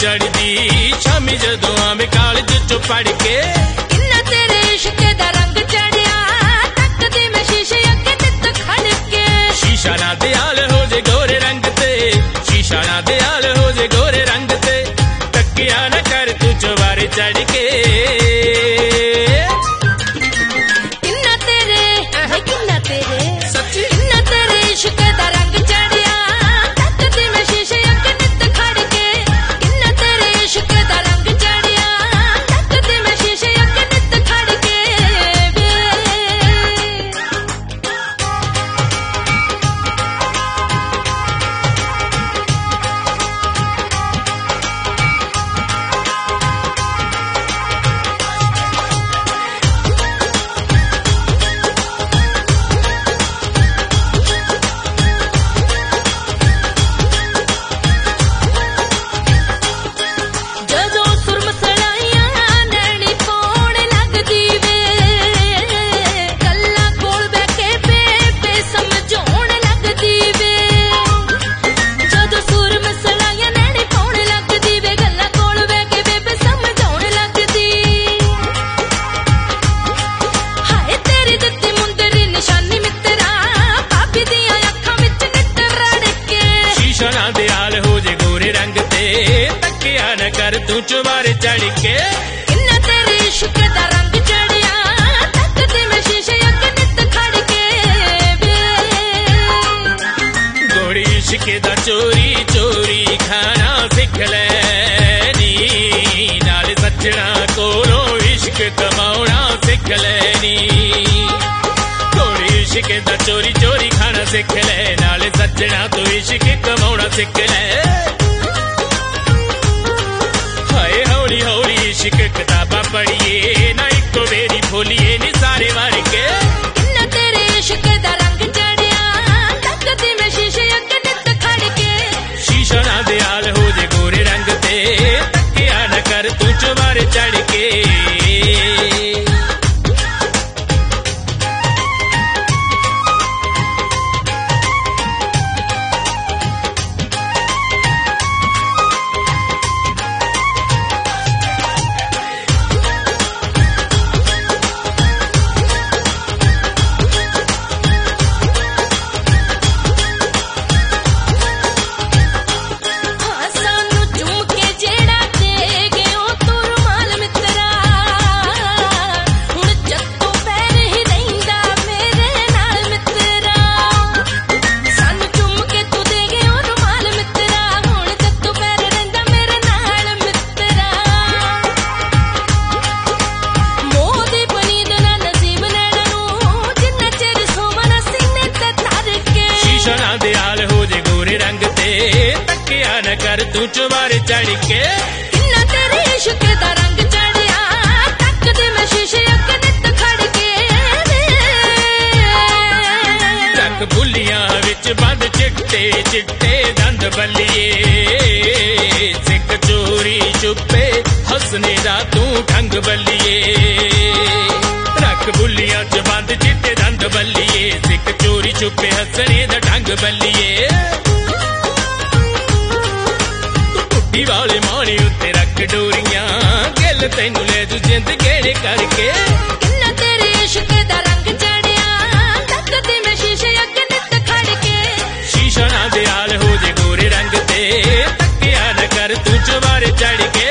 चढ़दी शामी जदों आवे कॉलेज चों पढ़ के किन्ना तेरे इश्क दा रंग चढ़िया तकदी मैं शीशे अगे नित खड़ के शीशा ना दयाल हो जे गोरे रंग ते शीशा ना दयाल हो जे गोरे रंग ते तकिया न कर तू चवारे चढ़ के किन्ना तेरे सच्ची किन्ना तेरे इश्क दा रंग चढ़िया तकदी मैं शीशे अगे नित खड़ के किन्ना तेरे इश्क दा रंग चढ़िया तकदी मैं शीशे अगे नित खड़ के ਜਦੋਂ ਸੁਰਮ ਸੜਾਈਆਂ ਨੈਣੀ ਪਾਉਣ ਲੱਗਦੀ ਵੇ ਗੱਲਾਂ ਕੋਲ ਬਹਿ ਕੇ ਬੇਬੇ ਸਮਝਾਉਣ ਲੱਗਦੀ ਵੇ ਜਦੋਂ ਸੁਰਮ ਸੜਾਈਆਂ ਨੈਣੀ ਪਾਉਣ ਲੱਗਦੀ ਵੇ ਗੱਲਾਂ ਕੋਲ ਬਹਿ ਕੇ ਬੇਬੇ ਸਮਝਾਉਣ ਲੱਗਦੀ ਹਾਏ ਤੇਰੀ ਦਿੱਤੀ ਮੁੰਦਰੀ ਨਿਸ਼ਾਨੀ ਮਿੱਤਰਾ ਭਾਬੀ ਦੀਆਂ ਅੱਖਾਂ ਵਿੱਚ ਨਿੱਤ ਰੜ ਕੇ शीशा ना दयाल हो जे गोरे रंग ते तकिया न कर तू चवारे चढ़ के किन्ना तेरे इश्क दा रंग चढ़िया तकदी मैं शीशे अगे नित खड़ के गोरी इश्क दा चोरी चोरी खाना सिख लैनी नाल सजना कोलों इश्क कमाउणा सिख लैनी गोरी इश्क दा चोरी चोरी खाना सिख लै नाल सजना तो इश्क कमाउणा सिख लै हाय हौली हौली इश्क किताबां पढ़िए ना इको वेरी खोलिए नी सारे वार के किन्ना तेरे इश्क दा रंग चढ़िया तकदी मैं शीशे अगे नित खड़ के शीशा ना दयाल हो जे गोरे रंग ते तकिया न कर तू चवारे चढ़ के ਹਾਂ ਸਾਨੂੰ ਚੁੰਮ ਕੇ ਜਿਹੜਾ ਦੇ ਗਿਓ ਤੂੰ ਰੁਮਾਲ ਮਿੱਤਰਾ ਹੁਣ ਜੱਤੋਂ ਪੈਰ ਹੀ ਰਹਿੰਦਾ ਮੇਰੇ ਨਾਲ ਮਿੱਤਰਾ ਸਾਨੂੰ ਚੁੰਮ ਕੇ ਤੂੰ ਦੇ ਗਿਓ ਰੁਮਾਲ ਮਿੱਤਰਾ ਹੁਣ ਜੱਤੋਂ ਪੈਰ ਰਹਿੰਦਾ ਮੇਰੇ ਨਾਲ ਮਿੱਤਰਾ ਮੋਹ ਦੀ ਪਨੀਂਦ ਨਾ ਨਸੀਬ ਲੈਣ ਨੂੰ ਜਿੰਨਾ ਚਿਰ ਸੋਵਣਾ ਸੀਨੇ ਤੇ ਧਰ ਕੇ शीशा ना दयाल हो जे गोरे रंग ते तकिया न कर तू चवारे चढ़ के किन्ना तेरे इश्क दा रंग चढ़िया तकदी मैं शीशे अगे नित खड़ के रख बुलियां विच बंद चिट्टे चिट्टे दंद बल्लिए सिख चोरी चुप्पे हसने दा तू ढंग बल्लिए रख बुलियां च बंद चिट्टे दंद बल्लिए सिख चोरी चुप्पे हसने दा ढंग बल्लिए टुट्टी वाले माणी उत्ते रख डोरियां गिल तैनू ले जू जिंद गेड़े करके किन्ना तेरे इश्क दा रंग चढ़िया तकदी मैं शीशे अगे नित खड़ के शीशा ना दयाल हो जे गोरे रंग ते तकिया न कर तू चवारे चढ़ के